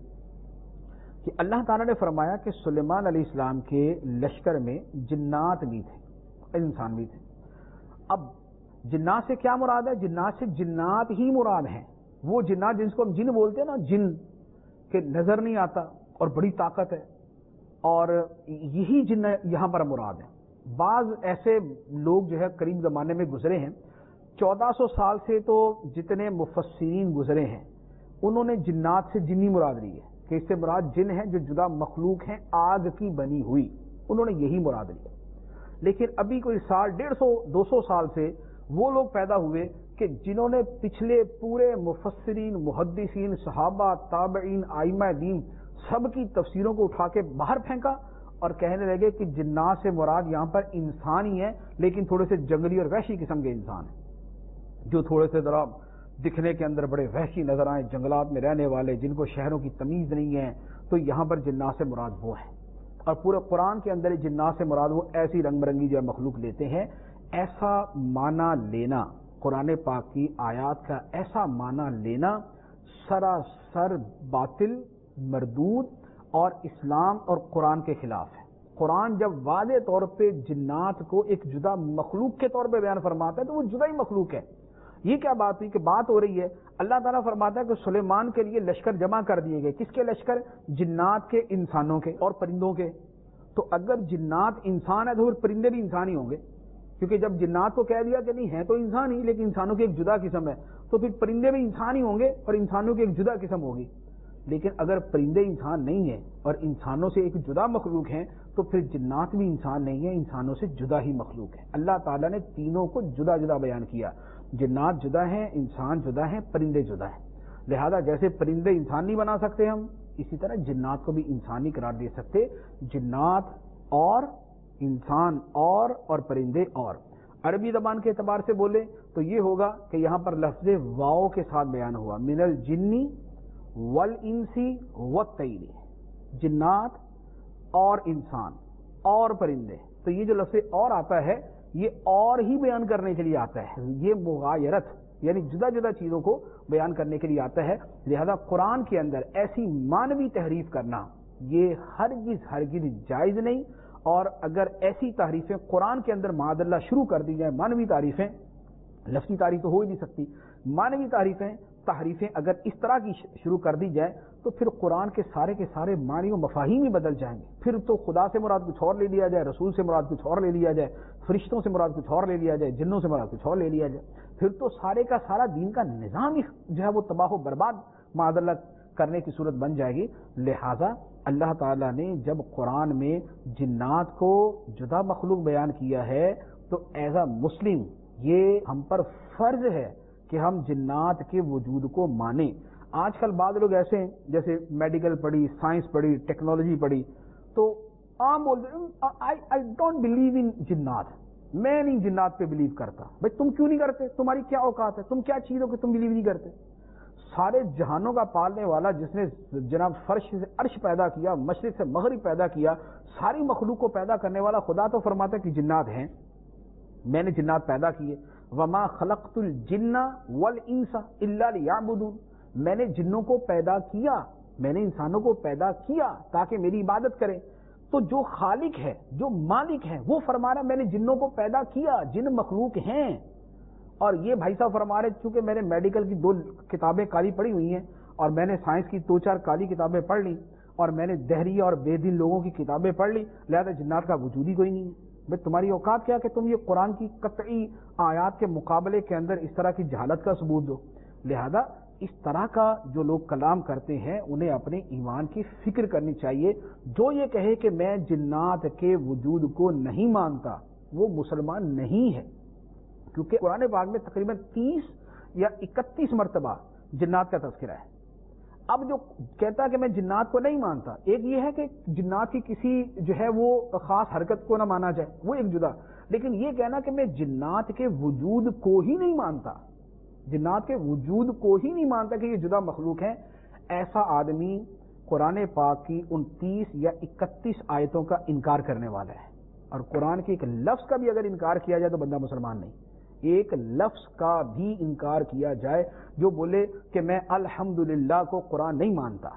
کہ اللہ تعالیٰ نے فرمایا کہ سلیمان علیہ السلام کے لشکر میں جنات بھی تھے، انسان بھی تھے. اب جنات سے کیا مراد ہے؟ جنات سے جنات ہی مراد ہیں، وہ جنات جن کو ہم جن بولتے ہیں نا، جن کہ نظر نہیں آتا اور بڑی طاقت ہے، اور یہی جن یہاں پر مراد ہے. بعض ایسے لوگ جو ہے قریب زمانے میں گزرے ہیں، چودہ سو سال سے تو جتنے مفسرین گزرے ہیں انہوں نے جنات سے جنی مراد لی ہے کہ اس سے مراد جن ہیں جو جدا مخلوق ہیں، آگ کی بنی ہوئی، انہوں نے یہی مراد لیا. لیکن ابھی کوئی سال ڈیڑھ سو دو سو سال سے وہ لوگ پیدا ہوئے کہ جنہوں نے پچھلے پورے مفسرین، محدثین، صحابہ، تابعین، ائمہ دین سب کی تفسیروں کو اٹھا کے باہر پھینکا اور کہنے لگے کہ جنات سے مراد یہاں پر انسان ہی ہے، لیکن تھوڑے سے جنگلی اور وحشی قسم کے انسان ہیں، جو تھوڑے سے ذرا دکھنے کے اندر بڑے وحشی نظر آئیں، جنگلات میں رہنے والے، جن کو شہروں کی تمیز نہیں ہے. تو یہاں پر جنات سے مراد وہ ہے. اور پورے قرآن کے اندر جنات سے مراد وہ ایسی رنگ برنگی جو مخلوق لیتے ہیں. ایسا معنی لینا، قرآن پاک کی آیات کا ایسا معنی لینا سراسر باطل، مردود اور اسلام اور قرآن کے خلاف ہے. قرآن جب واضح طور پہ جنات کو ایک جدا مخلوق کے طور پہ بیان فرماتا ہے تو وہ جدا ہی مخلوق ہے. یہ کیا بات ہوئی کہ بات ہو رہی ہے، اللہ تعالیٰ فرماتا ہے کہ سلیمان کے لیے لشکر جمع کر دیے گئے. کس کے لشکر؟ جنات کے، انسانوں کے اور پرندوں کے. تو اگر جنات انسان ہے تو پھر پرندے بھی انسان ہی ہوں گے، کیونکہ جب جنات کو کہہ دیا کہ نہیں ہے تو انسان ہی، لیکن انسانوں کی ایک جدا قسم ہے، تو پھر پرندے بھی انسان ہی ہوں گے اور انسانوں کی ایک جدا قسم ہوگی. لیکن اگر پرندے انسان نہیں ہیں اور انسانوں سے ایک جدا مخلوق ہیں تو پھر جنات بھی انسان نہیں ہیں، انسانوں سے جدا ہی مخلوق ہے. اللہ تعالیٰ نے تینوں کو جدا جدا بیان کیا. جنات جدا ہیں، انسان جدا ہیں، پرندے جدا ہیں. لہذا جیسے پرندے انسان نہیں بنا سکتے ہم، اسی طرح جنات کو بھی انسان نہیں قرار دے سکتے. جنات اور انسان اور اور پرندے اور. عربی زبان کے اعتبار سے بولے تو یہ ہوگا کہ یہاں پر لفظ واو کے ساتھ بیان ہوا، من الجنی والانسی والطیر، جنات اور انسان اور پرندے. تو یہ جو لفظ اور آتا ہے یہ اور ہی بیان کرنے کے لیے آتا ہے، یہ مغایرت یعنی جدا جدا چیزوں کو بیان کرنے کے لیے آتا ہے. لہذا قرآن کے اندر ایسی مانوی تحریف کرنا یہ ہرگز ہرگز جائز نہیں. اور اگر ایسی تعریفیں قرآن کے اندر معاذ اللہ شروع کر دی جائیں، مانوی تعریفیں، لفظی تعریف تو ہو ہی نہیں سکتی، مانوی تعریفیں تحریفیں اگر اس طرح کی شروع کر دی جائے تو پھر قرآن کے سارے کے سارے معنی و مفاہیم ہی بدل جائیں گے. پھر تو خدا سے مراد کچھ اور لے لیا جائے، رسول سے مراد کچھ اور لے لیا جائے، فرشتوں سے مراد کچھ اور لے لیا جائے، جنوں سے مراد کچھ اور لے لیا جائے. پھر تو سارے کا سارا دین کا نظام ہی جو ہے وہ تباہ و برباد معاذ اللہ کرنے کی صورت بن جائے گی. لہذا اللہ تعالیٰ نے جب قرآن میں جنات کو جدا مخلوق بیان کیا ہے تو ایز اے مسلم یہ ہم پر فرض ہے کہ ہم جنات کے وجود کو مانیں. آج کل بعض لوگ ایسے ہیں جیسے میڈیکل پڑھی، سائنس پڑھی، ٹیکنالوجی پڑھی، تو عام بولتے ہیں آئی ڈونٹ بلیو ان جنات، میں نہیں جنات پہ بلیو کرتا. بھائی تم کیوں نہیں کرتے؟ تمہاری کیا اوقات ہے؟ تم کیا چیز ہو کہ تم بلیو نہیں کرتے؟ سارے جہانوں کا پالنے والا جس نے جناب فرش سے عرش پیدا کیا، مشرق سے مغرب پیدا کیا، ساری مخلوق کو پیدا کرنے والا خدا تو فرماتا ہے کہ جنات ہیں، میں نے جنات پیدا کیے. وما خلقت الجن والانس الا لیعبدون، میں نے جنوں کو پیدا کیا میں نے انسانوں کو پیدا کیا تاکہ میری عبادت کریں. تو جو خالق ہے، جو مالک ہے، وہ فرما رہا میں نے جنوں کو پیدا کیا، جن مخلوق ہیں. اور یہ بھائی صاحب فرما رہے چونکہ میں نے میڈیکل کی دو کتابیں کالی پڑھی ہوئی ہیں اور میں نے سائنس کی دو چار کالی کتابیں پڑھ لی اور میں نے دہری اور بے دل لوگوں کی کتابیں پڑھ لی، لہذا جنات کا وجود ہی کوئی نہیں ہے. بھائی تمہاری اوقات کیا کہ تم یہ قرآن کی قطعی آیات کے مقابلے کے اندر اس طرح کی جہالت کا ثبوت دو. لہذا اس طرح کا جو لوگ کلام کرتے ہیں انہیں اپنے ایمان کی فکر کرنی چاہیے. جو یہ کہے کہ میں جنات کے وجود کو نہیں مانتا وہ مسلمان نہیں ہے، کیونکہ قرآن پاک میں تقریباً تیس یا اکتیس مرتبہ جنات کا تذکرہ ہے. اب جو کہتا ہے کہ میں جنات کو نہیں مانتا، ایک یہ ہے کہ جنات کی کسی جو ہے وہ خاص حرکت کو نہ مانا جائے، وہ ایک جدا. لیکن یہ کہنا کہ میں جنات کے وجود کو ہی نہیں مانتا، جنات کے وجود کو ہی نہیں مانتا کہ یہ جدا مخلوق ہیں، ایسا آدمی قرآن پاک کی انتیس یا اکتیس آیتوں کا انکار کرنے والا ہے. اور قرآن کے ایک لفظ کا بھی اگر انکار کیا جائے تو بندہ مسلمان نہیں. ایک لفظ کا بھی انکار کیا جائے، جو بولے کہ میں الحمدللہ کو قرآن نہیں مانتا،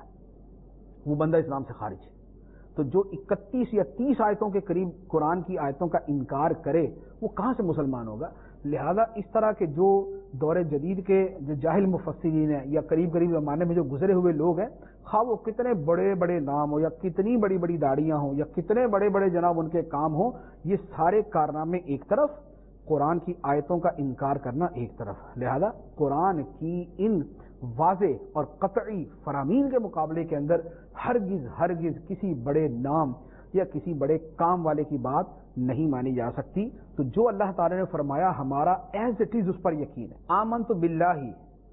وہ بندہ اسلام سے خارج ہے. تو جو اکتیس یا تیس آیتوں کے قریب قرآن کی آیتوں کا انکار کرے وہ کہاں سے مسلمان ہوگا؟ لہذا اس طرح کے جو دور جدید کے جو جاہل مفسرین ہیں یا قریب قریب زمانے میں جو گزرے ہوئے لوگ ہیں، خواہ وہ کتنے بڑے بڑے نام ہو یا کتنی بڑی بڑی داڑیاں ہوں یا کتنے بڑے بڑے جناب ان کے کام ہوں، یہ سارے کارنامے ایک طرف، قرآن کی آیتوں کا انکار کرنا ایک طرف. لہذا قرآن کی ان واضح اور قطعی فرامین کے مقابلے کے اندر ہرگز ہرگز کسی بڑے نام یا کسی بڑے کام والے کی بات نہیں مانی جا سکتی. تو جو اللہ تعالی نے فرمایا ہمارا ایز اٹ از اس پر یقین ہے. آمنت باللہ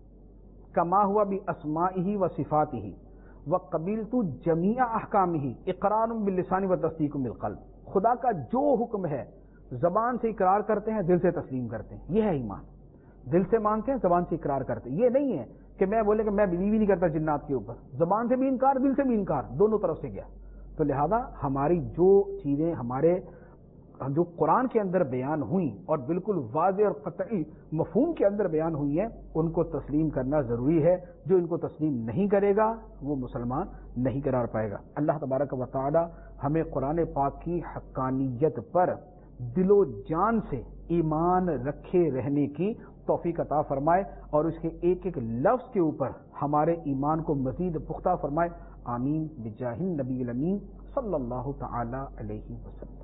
کما ہوا باسمائہ و صفاتہ وقبلت جمیع احکامہ اقرار باللسان و تصدیق بالقلب. خدا کا جو حکم ہے زبان سے اقرار کرتے ہیں، دل سے تسلیم کرتے ہیں. یہ ہے ایمان. دل سے مانتے ہیں، زبان سے اقرار کرتے ہیں. یہ نہیں ہے کہ میں بولے کہ میں بلیو ہی نہیں کرتا جنات کے اوپر، زبان سے بھی انکار دل سے بھی انکار، دونوں طرف سے گیا. تو لہذا ہماری جو چیزیں ہمارے جو قرآن کے اندر بیان ہوئیں اور بالکل واضح اور قطعی مفہوم کے اندر بیان ہوئی ہیں، ان کو تسلیم کرنا ضروری ہے. جو ان کو تسلیم نہیں کرے گا وہ مسلمان نہیں قرار پائے گا. اللہ تبارک و تعالی ہمیں قرآن پاک کی حقانیت پر دل و جان سے ایمان رکھے رہنے کی توفیق عطا فرمائے اور اس کے ایک ایک لفظ کے اوپر ہمارے ایمان کو مزید پختہ فرمائے. آمین بجاہ النبی الامین صلی اللہ تعالی علیہ وسلم.